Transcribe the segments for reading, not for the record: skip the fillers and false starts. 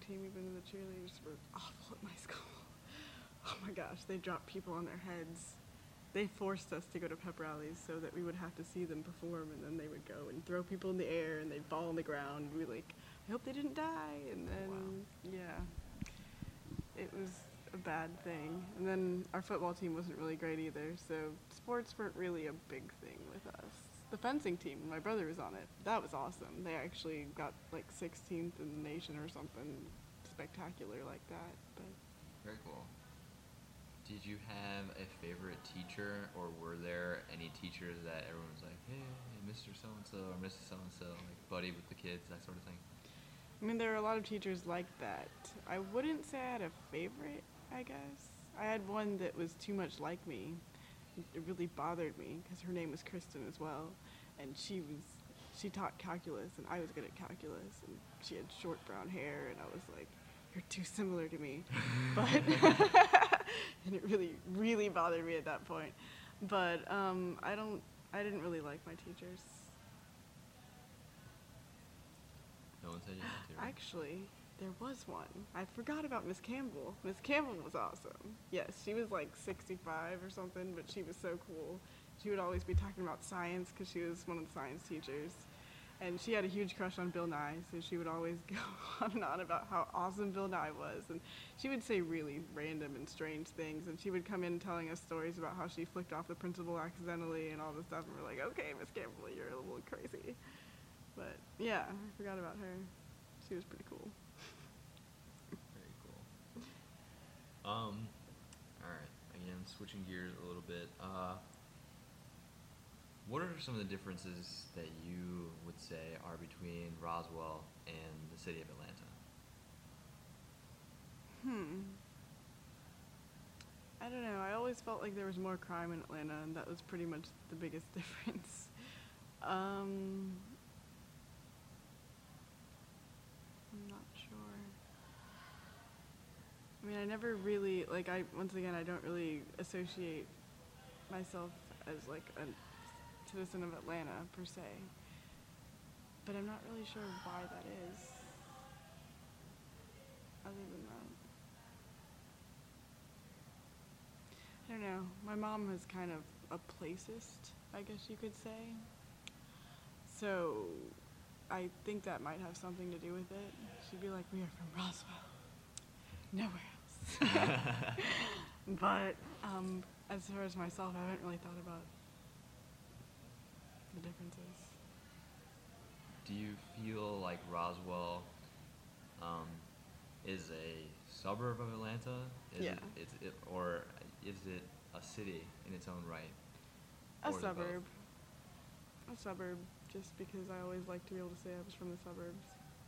team, even though the cheerleaders were awful at my school. Oh my gosh, they dropped people on their heads. They forced us to go to pep rallies so that we would have to see them perform, and then they would go and throw people in the air, and they'd fall on the ground. We like, I hope they didn't die, and then yeah, it was a bad thing. And then our football team wasn't really great either, so sports weren't really a big thing with us. The fencing team, my brother was on it. That was awesome. They actually got like 16th in the nation or something spectacular like that. But Very cool. Did you have a favorite teacher, or were there any teachers that everyone was like, hey, Mr. So-and-so or Mrs. So-and-so, like buddy with the kids, that sort of thing? I mean, there are a lot of teachers like that. I wouldn't say I had a favorite, I guess. I had one that was too much like me. It really bothered me because her name was Kristen as well, and she taught calculus, and I was good at calculus, and she had short brown hair, and I was like, you're too similar to me. But and it really, really bothered me at that point. But I didn't really like my teachers. No one said you had to, right? Actually, there was one. I forgot about Miss Campbell. Miss Campbell was awesome. Yes, she was like 65 or something, but she was so cool. She would always be talking about science because she was one of the science teachers. And she had a huge crush on Bill Nye, so she would always go on and on about how awesome Bill Nye was. And she would say really random and strange things, and she would come in telling us stories about how she flicked off the principal accidentally and all this stuff, and we're like, okay, Miss Campbell, you're a little crazy. But yeah, I forgot about her. She was pretty cool. Very cool. Alright, again, switching gears a little bit. What are some of the differences that you would say are between Roswell and the city of Atlanta? I don't know. I always felt like there was more crime in Atlanta, and that was pretty much the biggest difference. I'm not sure. I mean, I never really, like, once again, I don't really associate myself as, like, a citizen of Atlanta, per se. But I'm not really sure why that is, other than that. I don't know. My mom was kind of a placist, I guess you could say. So I think that might have something to do with it. She'd be like, we are from Roswell. Nowhere else. But as far as myself, I haven't really thought about the differences. Do you feel like Roswell is a suburb of Atlanta? Yeah. Or is it a city in its own right? A Or is it both? suburb. A suburb, just because I always like to be able to say I was from the suburbs.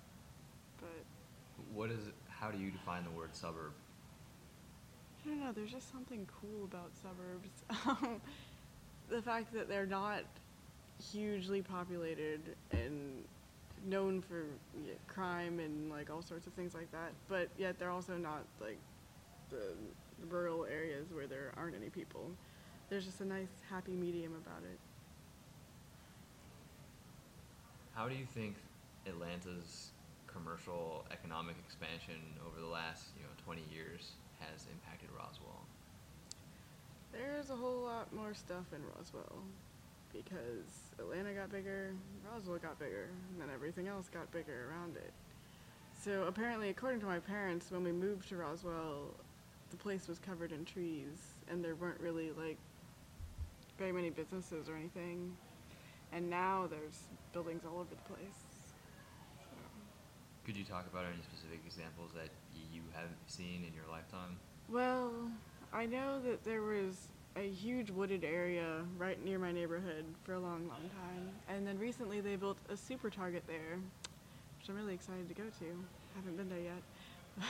But How do you define the word suburb? I don't know, there's just something cool about suburbs. The fact that they're not hugely populated and known for crime and like all sorts of things like that, but yet they're also not like the rural areas where there aren't any people. There's just a nice happy medium about it. How do you think Atlanta's commercial economic expansion over the last 20 years has impacted Roswell? There's a whole lot more stuff in Roswell because Atlanta got bigger, Roswell got bigger, and then everything else got bigger around it. So apparently, according to my parents, when we moved to Roswell, the place was covered in trees, and there weren't really like very many businesses or anything. And now there's buildings all over the place. So. Could you talk about any specific examples that you have seen in your lifetime? Well, I know that there was a huge wooded area right near my neighborhood for a long, long time. And then recently they built a super Target there, which I'm really excited to go to. Haven't been there yet.